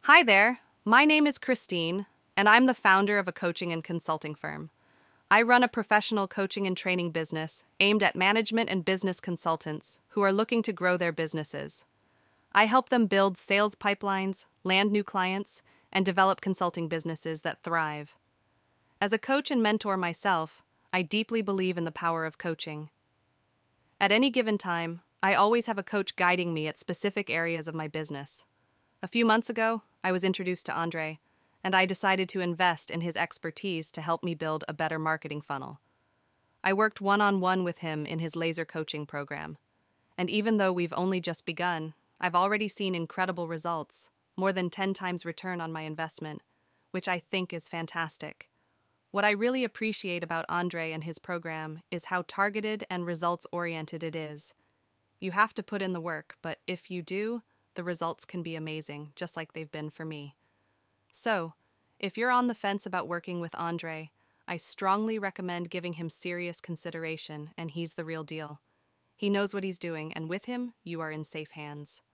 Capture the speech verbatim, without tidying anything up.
Hi there, my name is Christine, and I'm the founder of a coaching and consulting firm. I run a professional coaching and training business aimed at management and business consultants who are looking to grow their businesses. I help them build sales pipelines, land new clients, and develop consulting businesses that thrive. As a coach and mentor myself, I deeply believe in the power of coaching. At any given time, I always have a coach guiding me at specific areas of my business. A few months ago, I was introduced to Andre, and I decided to invest in his expertise to help me build a better marketing funnel. I worked one-on-one with him in his laser coaching program, and even though we've only just begun, I've already seen incredible results, more than ten times return on my investment, which I think is fantastic. What I really appreciate about Andre and his program is how targeted and results-oriented it is. You have to put in the work, but if you do, the results can be amazing, just like they've been for me. So, if you're on the fence about working with Andre, I strongly recommend giving him serious consideration, and he's the real deal. He knows what he's doing, and with him, you are in safe hands.